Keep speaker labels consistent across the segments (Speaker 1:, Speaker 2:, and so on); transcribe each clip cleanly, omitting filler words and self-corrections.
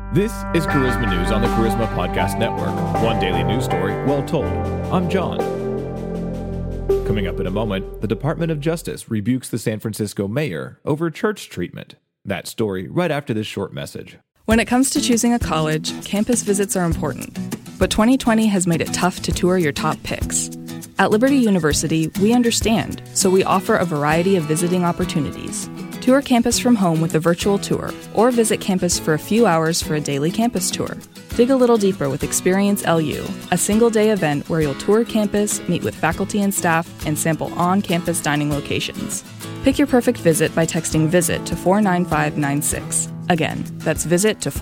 Speaker 1: This is Charisma News on the Charisma Podcast Network. One daily news story, well told. I'm John. Coming up in a moment, the Department of Justice rebukes the San Francisco mayor over church treatment. That story right after this short message.
Speaker 2: When it comes to choosing a college, campus visits are important. But 2020 has made it tough to tour your top picks. At Liberty University, we understand, so we offer a variety of visiting opportunities. Tour campus from home with a virtual tour, or visit campus for a few hours for a daily campus tour. Dig a little deeper with Experience LU, a single-day event where you'll tour campus, meet with faculty and staff, and sample on-campus dining locations. Pick your perfect visit by texting VISIT to 49596. Again, that's VISIT to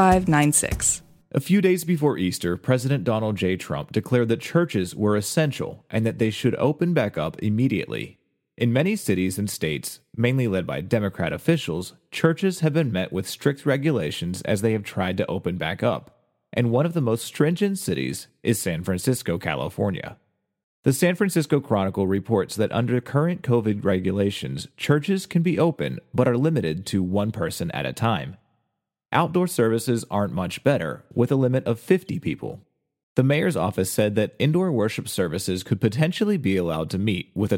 Speaker 2: 49596.
Speaker 1: A few days before Easter, President Donald J. Trump declared that churches were essential and that they should open back up immediately. In many cities and states, mainly led by Democrat officials, churches have been met with strict regulations as they have tried to open back up. And one of the most stringent cities is San Francisco, California. The San Francisco Chronicle reports that under current COVID regulations, churches can be open but are limited to one person at a time. Outdoor services aren't much better, with a limit of 50 people. The mayor's office said that indoor worship services could potentially be allowed to meet with a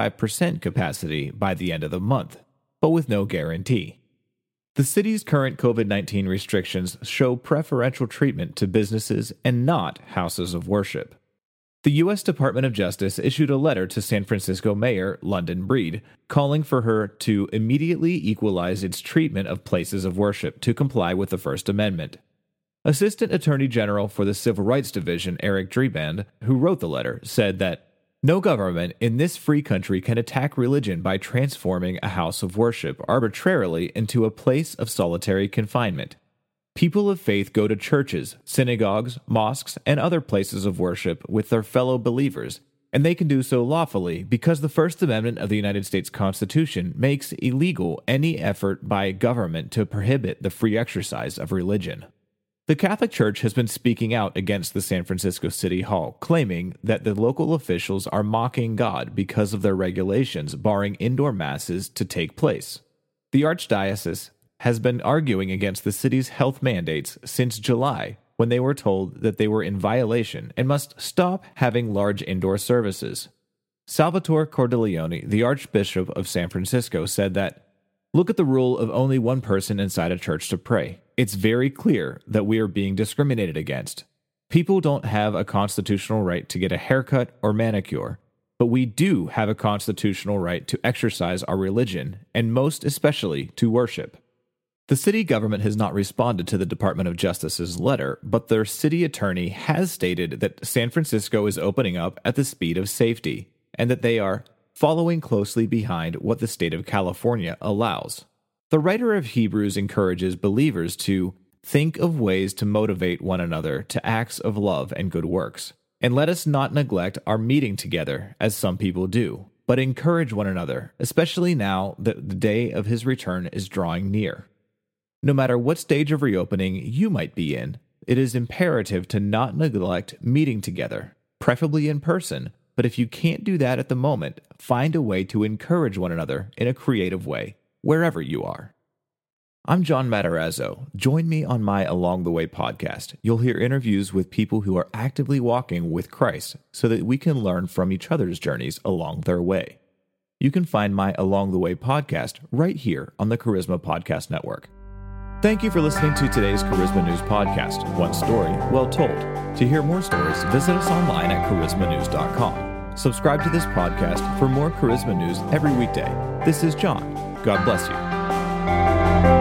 Speaker 1: 25% capacity by the end of the month, but with no guarantee. The city's current COVID-19 restrictions show preferential treatment to businesses and not houses of worship. The U.S. Department of Justice issued a letter to San Francisco Mayor London Breed, calling for her to immediately equalize its treatment of places of worship to comply with the First Amendment. Assistant Attorney General for the Civil Rights Division, Eric Dreiband, who wrote the letter, said that no government in this free country can attack religion by transforming a house of worship arbitrarily into a place of solitary confinement. People of faith go to churches, synagogues, mosques, and other places of worship with their fellow believers, and they can do so lawfully because the First Amendment of the United States Constitution makes illegal any effort by government to prohibit the free exercise of religion. The Catholic Church has been speaking out against the San Francisco City Hall, claiming that the local officials are mocking God because of their regulations barring indoor masses to take place. The Archdiocese has been arguing against the city's health mandates since July, when they were told that they were in violation and must stop having large indoor services. Salvatore Cordileone, the Archbishop of San Francisco, said that, "Look at the rule of only one person inside a church to pray. It's very clear that we are being discriminated against. People don't have a constitutional right to get a haircut or manicure, but we do have a constitutional right to exercise our religion, and most especially to worship." The city government has not responded to the Department of Justice's letter, but their city attorney has stated that San Francisco is opening up at the speed of safety, and that they are following closely behind what the state of California allows. The writer of Hebrews encourages believers to think of ways to motivate one another to acts of love and good works. And let us not neglect our meeting together, as some people do, but encourage one another, especially now that the day of his return is drawing near. No matter what stage of reopening you might be in, it is imperative to not neglect meeting together, preferably in person, but if you can't do that at the moment, find a way to encourage one another in a creative way, wherever you are. I'm John Matarazzo. Join me on my Along the Way podcast. You'll hear interviews with people who are actively walking with Christ so that we can learn from each other's journeys along their way. You can find my Along the Way podcast right here on the Charisma Podcast Network. Thank you for listening to today's Charisma News podcast. One story, well told. To hear more stories, visit us online at charismanews.com. Subscribe to this podcast for more Charisma News every weekday. This is John. God bless you.